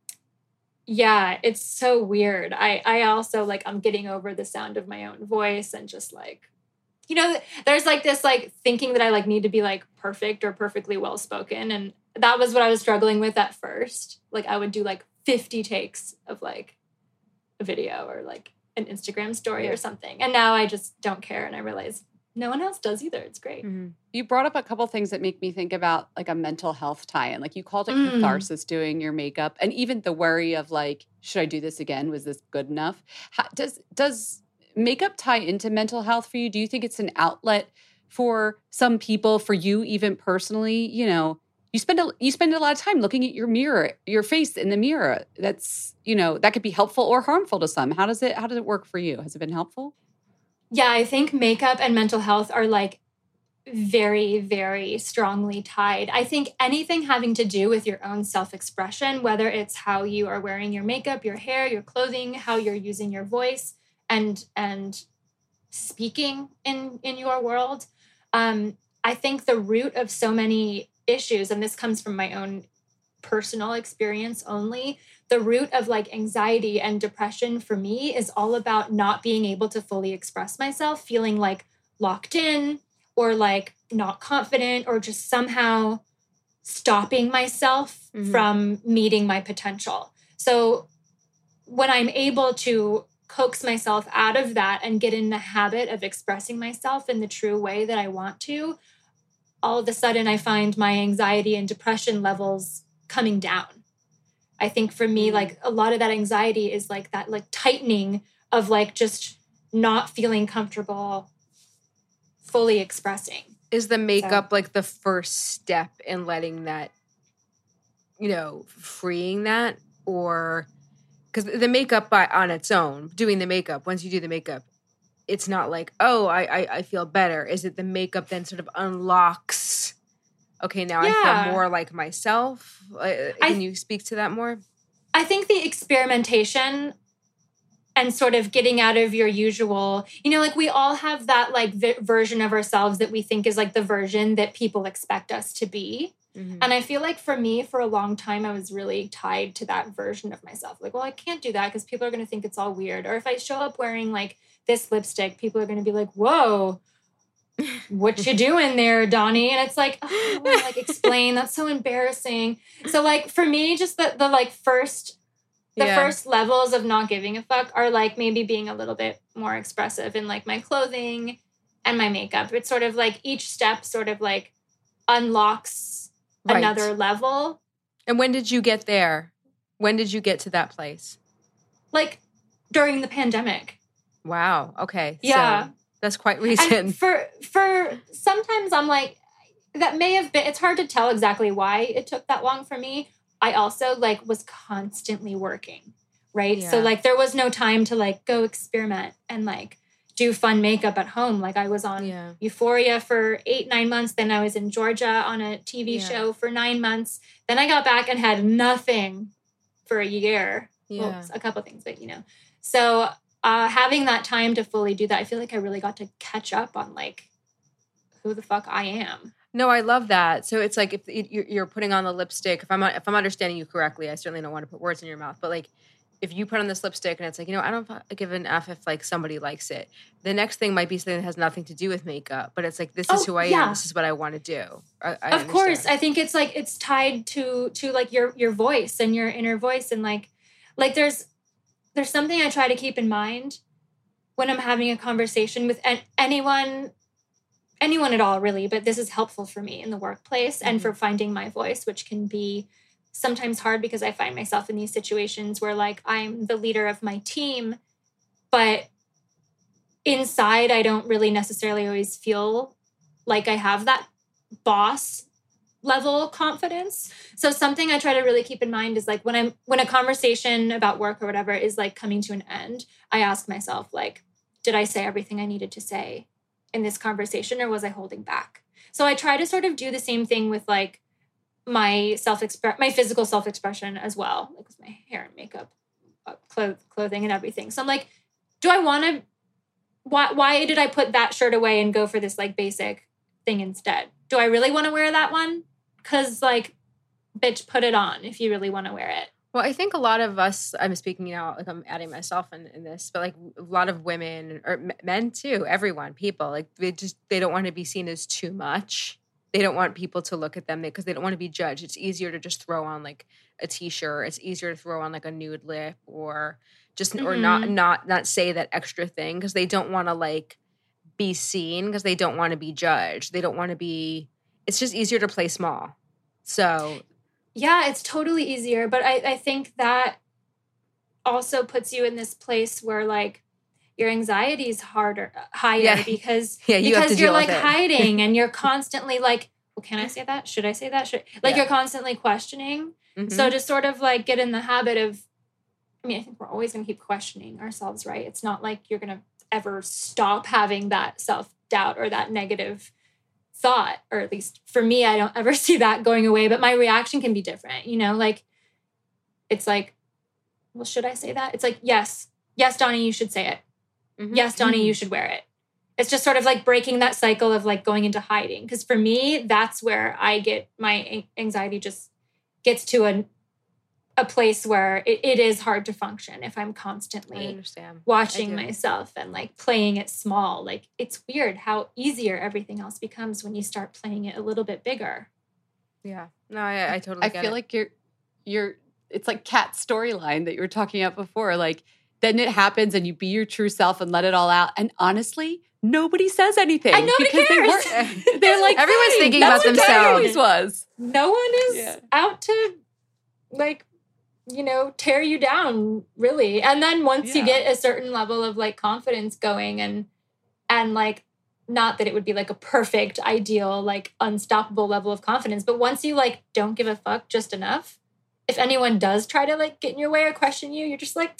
yeah, it's so weird. I, I also like, I'm getting over the sound of my own voice and just like, you know, there's like this like thinking that I like need to be like perfect or perfectly well-spoken. And that was what I was struggling with at first. Like I would do like fifty takes of like a video or like an Instagram story yeah. or something. And now I just don't care. And I realize no one else does either. It's great. Mm-hmm. You brought up a couple things that make me think about like a mental health tie-in. Like you called it mm. catharsis doing your makeup, and even the worry of like, should I do this again? Was this good enough? How, does does makeup tie into mental health for you? Do you think it's an outlet for some people, for you even personally? You know, you spend a, you spend a lot of time looking at your mirror, your face in the mirror. That's, you know, that could be helpful or harmful to some. How does it how does it work for you? Has it been helpful? Yeah, I think makeup and mental health are like very, very strongly tied. I think anything having to do with your own self-expression, whether it's how you are wearing your makeup, your hair, your clothing, how you're using your voice and and speaking in, in your world, um, I think the root of so many issues, and this comes from my own personal experience only, the root of like anxiety and depression for me is all about not being able to fully express myself, feeling like locked in or like not confident or just somehow stopping myself mm-hmm. from meeting my potential. So when I'm able to coax myself out of that and get in the habit of expressing myself in the true way that I want to, all of a sudden I find my anxiety and depression levels coming down. I think for me, like a lot of that anxiety is like that like tightening of like just not feeling comfortable fully expressing. Is the makeup so. like the first step in letting that, you know, freeing that? Or because the makeup by, on its own, doing the makeup, once you do the makeup, it's not like, oh, I, I, I feel better. Is it the makeup then sort of unlocks, okay, now yeah. I feel more like myself? Uh, can I, you speak to that more? I think the experimentation and sort of getting out of your usual, you know, like we all have that like vi- version of ourselves that we think is like the version that people expect us to be. Mm-hmm. And I feel like for me, for a long time, I was really tied to that version of myself. Like, well, I can't do that because people are going to think it's all weird. Or if I show up wearing like this lipstick, people are going to be like, whoa, what you doing there, Donnie? And it's like, oh, I don't want to like explain. That's so embarrassing. So like for me, just the, the like first, the yeah. first levels of not giving a fuck are like maybe being a little bit more expressive in like my clothing and my makeup. It's sort of like each step sort of like unlocks right. another level. And when did you get there? When did you get to that place? Like during the pandemic. Wow. Okay. Yeah. So that's quite recent. And for for sometimes I'm like, that may have been, it's hard to tell exactly why it took that long for me. I also like was constantly working, right? Yeah. So like there was no time to like go experiment and like do fun makeup at home. Like I was on yeah. Euphoria for eight, nine months. Then I was in Georgia on a T V yeah. show for nine months. Then I got back and had nothing for a year. Yeah. Well, a couple things, but you know. So uh, having that time to fully do that, I feel like I really got to catch up on like who the fuck I am. No, I love that. So it's like if you're putting on the lipstick, if I'm if I'm understanding you correctly, I certainly don't want to put words in your mouth, but like if you put on this lipstick and it's like, you know, I don't give an F if like somebody likes it. The next thing might be something that has nothing to do with makeup, but it's like, this is oh, who I yeah. am. This is what I want to do. I, I of understand. course. I think it's like, it's tied to, to like your, your voice and your inner voice. And like, like there's, there's something I try to keep in mind when I'm having a conversation with anyone, anyone at all really, but this is helpful for me in the workplace mm-hmm. and for finding my voice, which can be sometimes hard because I find myself in these situations where like I'm the leader of my team, but inside I don't really necessarily always feel like I have that boss level confidence. So something I try to really keep in mind is like when I'm when a conversation about work or whatever is like coming to an end, I ask myself like, did I say everything I needed to say in this conversation, or was I holding back? So I try to sort of do the same thing with like my self-express, my physical self-expression as well, like with my hair and makeup, uh, cloth- clothing and everything. So I'm like, do I want to, why, why did I put that shirt away and go for this like basic thing instead? Do I really want to wear that one? Because like, bitch, put it on if you really want to wear it. Well, I think a lot of us, I'm speaking now, like I'm adding myself in, in this, but like a lot of women or men too, everyone, people, like they just, they don't want to be seen as too much. They don't want people to look at them because they don't want to be judged. It's easier to just throw on like a t-shirt. It's easier to throw on like a nude lip or just, mm-hmm. or not, not, not say that extra thing because they don't want to like be seen because they don't want to be judged. They don't want to be, it's just easier to play small. So yeah, it's totally easier. But I, I think that also puts you in this place where like your anxiety is harder, higher yeah. because, yeah, you because have to you're deal like with it. hiding and you're constantly like, well, can I say that? Should I say that? Should like yeah. you're constantly questioning. Mm-hmm. So to sort of like get in the habit of, I mean, I think we're always going to keep questioning ourselves, right? It's not like you're going to ever stop having that self-doubt or that negative thought, or at least for me, I don't ever see that going away, but my reaction can be different, you know, like, it's like, well, should I say that? It's like, yes, yes, Donnie, you should say it. Mm-hmm. Yes, Donnie, mm-hmm. you should wear it. It's just sort of like breaking that cycle of like going into hiding. Because for me, that's where I get, my anxiety just gets to a a place where it, it is hard to function if I'm constantly watching myself and like playing it small. Like it's weird how easier everything else becomes when you start playing it a little bit bigger. Yeah. No, I, I totally I get feel it. like you're, you're, it's like Kat's storyline that you were talking about before. Like then it happens and you be your true self and let it all out. And honestly, nobody says anything. And nobody cares. They were, they're like, everyone's hey, thinking about themselves. Was. No one is yeah. out to like, you know, tear you down, really. And then once yeah. you get a certain level of like confidence going and, and like, not that it would be like a perfect, ideal, like unstoppable level of confidence, but once you like don't give a fuck just enough, if anyone does try to like get in your way or question you, you're just like,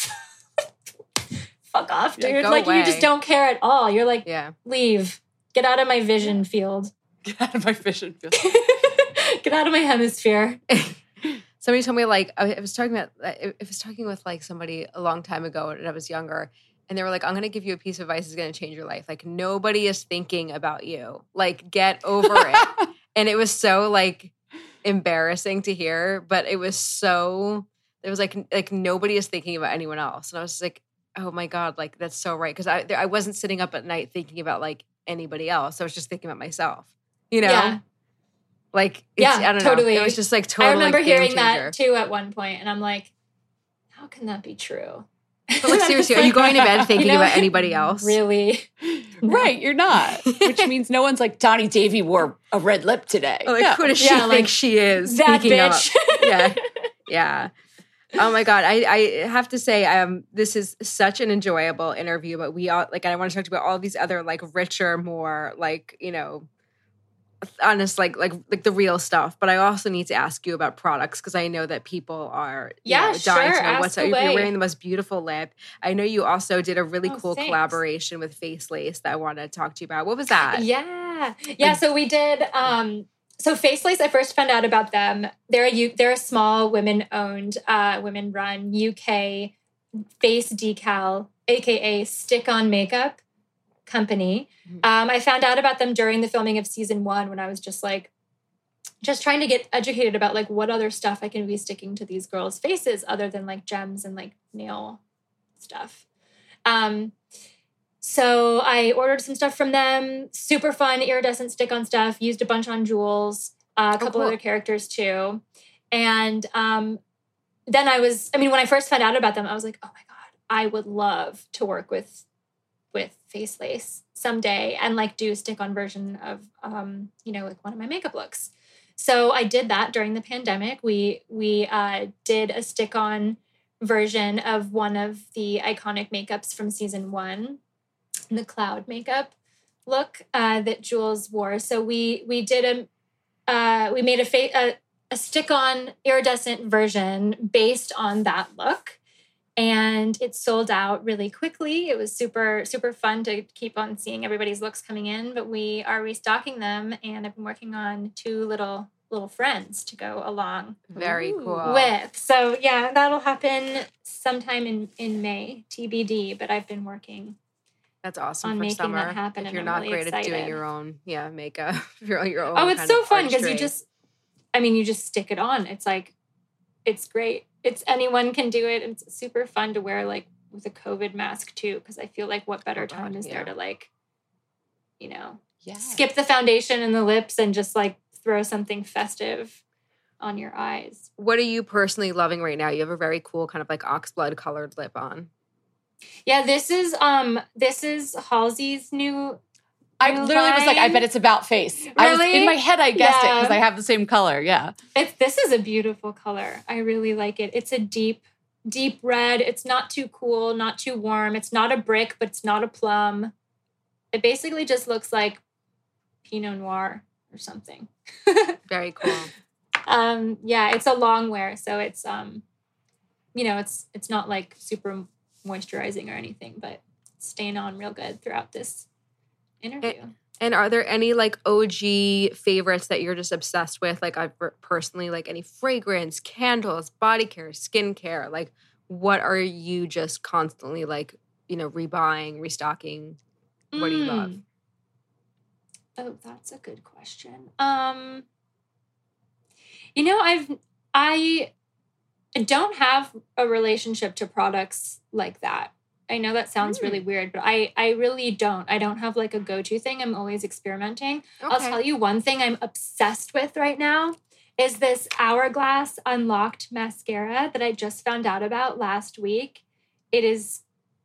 fuck off, dude. Yeah, like away. You just don't care at all. You're like, yeah. leave. Get out of my vision field. Get out of my vision field. Get out of my hemisphere. Somebody told me, like, I was talking about, I was talking with, like, somebody a long time ago when I was younger, and they were like, I'm going to give you a piece of advice that's going to change your life. Like, nobody is thinking about you. Like, get over it. And it was so, like, embarrassing to hear, but it was so, it was like, like nobody is thinking about anyone else. And I was just like, oh, my God, like, that's so right. Because I, I wasn't sitting up at night thinking about, like, anybody else. I was just thinking about myself, you know? Yeah. Like, it's, yeah, I don't totally. know. It was just like totally. I remember game hearing changer. that too at one point, and I'm like, how can that be true? But like, seriously, are you going to bed thinking you know, about anybody else? Really? No. Right, you're not. Which means no one's like, Donnie Davy wore a red lip today. Like, no. who does she yeah, think like, she is? That bitch. Up? Yeah, yeah. Oh my God, I, I have to say, um, this is such an enjoyable interview. But we all like, I want to talk about all these other like richer, more like you know. honest, like like like the real stuff. But I also need to ask you about products because I know that people are you yeah know, dying sure, to know what's up. Away. You're wearing the most beautiful lip. I know you also did a really oh, cool thanks. collaboration with Face Lace that I want to talk to you about. What was that? Yeah, yeah. So we did. Um, so Face Lace, I first found out about them. They're a U, they're a small women-owned, uh, women-run U K face decal, aka stick-on makeup company. Um, I found out about them during the filming of season one when I was just like, just trying to get educated about like what other stuff I can be sticking to these girls' faces other than like gems and like nail stuff. Um, so I ordered some stuff from them. Super fun iridescent stick-on stuff. Used a bunch on Jules, uh, a couple oh, cool. other characters too. And um, then I was, I mean, when I first found out about them, I was like, oh my God, I would love to work with with Face Lace someday and like do a stick-on version of, um, you know, like one of my makeup looks. So I did that during the pandemic. We we uh, did a stick-on version of one of the iconic makeups from season one, the cloud makeup look uh, that Jules wore. So we we did a uh, we made a, fa- a a stick-on iridescent version based on that look, and it sold out really quickly. It was super super fun to keep on seeing everybody's looks coming in, but we are restocking them, and I've been working on two little little friends to go along Very cool with. So yeah, that'll happen sometime in in May, T B D. But I've been working. That's awesome on for making summer. that happen. If and you're I'm not really great excited. at doing your own, yeah, makeup, your your own. Oh, it's kind so of fun because you artistry. just, I mean, you just stick it on. It's like, it's great. It's anyone can do it. It's super fun to wear like with a COVID mask too, because I feel like what better Oh, God, time is yeah. there to like, you know, Yeah. skip the foundation and the lips and just like throw something festive on your eyes. What are you personally loving right now? You have a very cool kind of like oxblood colored lip on. Yeah, this is um this is Halsey's new. I new literally was like, I line. bet it's about face. I was, Really? in my head, I guessed it Yeah. because I have the same color. Yeah. It's this is a beautiful color. I really like it. It's a deep, deep red. It's not too cool, not too warm. It's not a brick, but it's not a plum. It basically just looks like Pinot Noir or something. Very cool. um, yeah, it's a long wear, so it's um, you know, it's it's not like super moisturizing or anything, but it's staying on real good throughout this interview. And, and are there any like O G favorites that you're just obsessed with? Like I personally like any fragrance, candles, body care, skincare. Like what are you just constantly like, you know, rebuying, restocking? What do you love? Mm. Oh, that's a good question. Um, you know, I've I don't have a relationship to products like that. I know that sounds Mm. really weird, but I I really don't. I don't have like a go-to thing. I'm always experimenting. I'll Okay. tell you one thing I'm obsessed with right now is this Hourglass Unlocked mascara that I just found out about last week. It is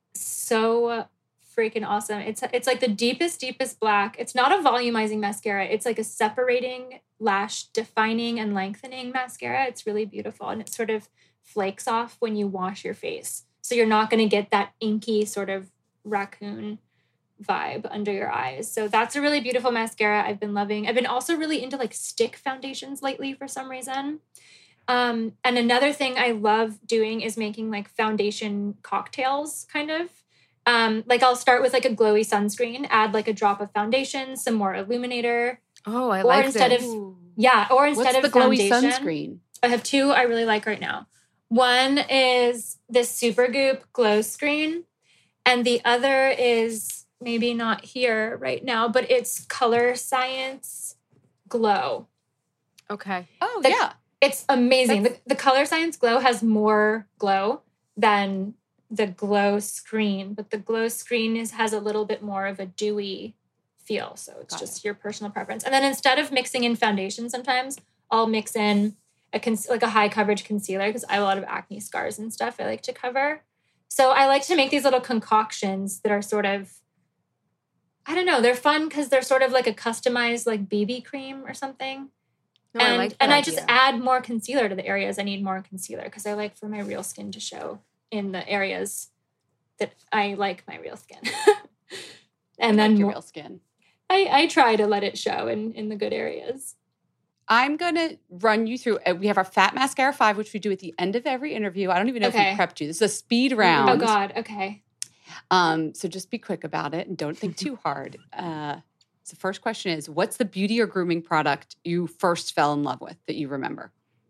so freaking awesome. It's it's like the deepest, deepest black. It's not a volumizing mascara. It's like a separating, lash defining, and lengthening mascara. It's really beautiful. And it sort of flakes off when you wash your face. So you're not going to get that inky sort of raccoon vibe under your eyes. So that's a really beautiful mascara I've been loving. I've been also really into like stick foundations lately for some reason. Um, and another thing I love doing is making like foundation cocktails kind of. Um, like I'll start with like a glowy sunscreen, add like a drop of foundation, some more illuminator. Oh, I or like instead this. of yeah, or instead What's of the glowy foundation, sunscreen? I have two I really like right now. One is this Supergoop Glow Screen, and the other is maybe not here right now, but it's Color Science Glow. Okay. Oh, The- yeah. It's amazing. The, the Color Science Glow has more glow than the Glow Screen, but the Glow Screen is, has a little bit more of a dewy feel. So it's Got just your personal preference. And then instead of mixing in foundation, sometimes I'll mix in a con- like a high coverage concealer because I have a lot of acne scars and stuff I like to cover. So I like to make these little concoctions that are sort of, I don't know, they're fun because they're sort of like a customized like B B cream or something. No, and I like that and I just idea. add more concealer to the areas I need more concealer because I like for my real skin to show in the areas that I like my real skin. and I then like your more- real skin. I, I try to let it show in, in the good areas. I'm going to run you through. Uh, we have our Fat Mascara five, which we do at the end of every interview. I don't even know Okay. if we prepped you. This is a speed round. Oh, God. Okay. Um, so just be quick about it and don't think too hard. Uh, so the first question is, what's the beauty or grooming product you first fell in love with that you remember?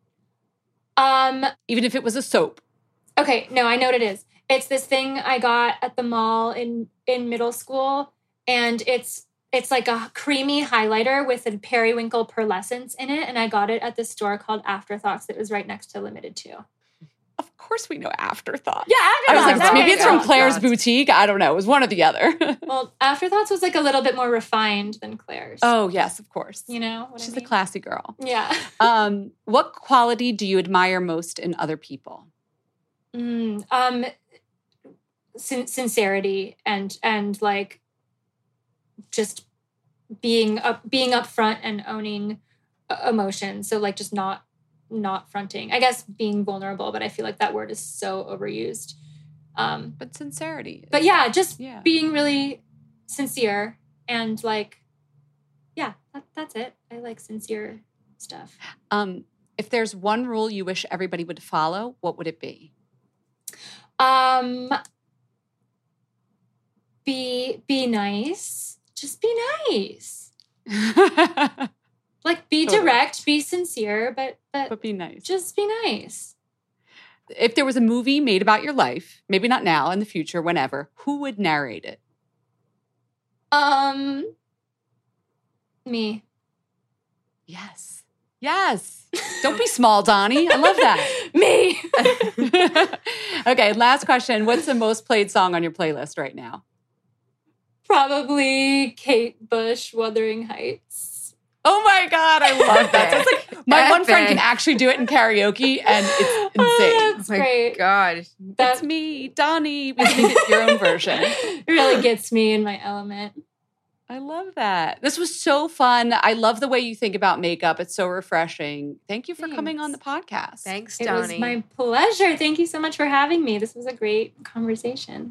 Um, Even if it was a soap. okay. No, I know what it is. It's this thing I got at the mall in, in middle school. And it's it's like a creamy highlighter with a periwinkle pearlescence in it. And I got it at this store called Afterthoughts that was right next to Limited Too. Of course we know Afterthought. Yeah, I was Afterthoughts. like, maybe Okay, it's from yeah. Claire's Boutique. I don't know. It was one or the other. Well, Afterthoughts was like a little bit more refined than Claire's. Oh, yes, of course. You know what She's I a mean? classy girl. Yeah. Um, what quality do you admire most in other people? Mm, um, sin- sincerity and and like just being up being upfront and owning emotion. So like just not not fronting. I guess being vulnerable, but I feel like that word is so overused. Um, but sincerity. But yeah, just yeah. being really sincere and like, yeah, that, that's it. I like sincere stuff. Um, if there's one rule you wish everybody would follow, what would it be? Um, be be nice. Just be nice. Like be Totally. direct, be sincere, but but But be nice. just be nice. If there was a movie made about your life, maybe not now, in the future, whenever, who would narrate it? Um, me. Yes. Yes. Don't be small, Donnie. I love that. Me. Okay, last question. What's the most played song on your playlist right now? Probably Kate Bush, Wuthering Heights. Oh my God, I love that. That's like my one friend can Epic. actually do it in karaoke, and it's insane. Oh, that's My great. God. That's me, Donnie. We can make it your own version. It really gets me in my element. I love that. This was so fun. I love the way you think about makeup. It's so refreshing. Thank you for coming on the podcast. Thanks, It Donnie. was my pleasure. Thank you so much for having me. This was a great conversation.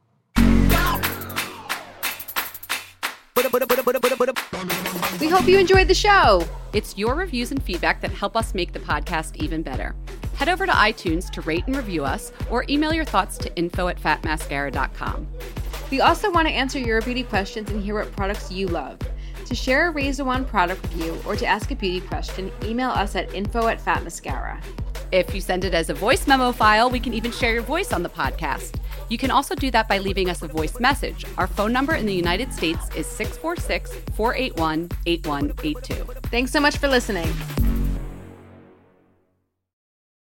We hope you enjoyed the show. It's your reviews and feedback that help us make the podcast even better. Head over to iTunes to rate and review us, or email your thoughts to info at fat mascara dot com. We also want to answer your beauty questions and hear what products you love. To share a Razor One product review or to ask a beauty question, email us at info at fat mascara. If you send it as a voice memo file, we can even share your voice on the podcast. You can also do that by leaving us a voice message. Our phone number in the United States is six four six, four eight one, eight one eight two. Thanks so much for listening.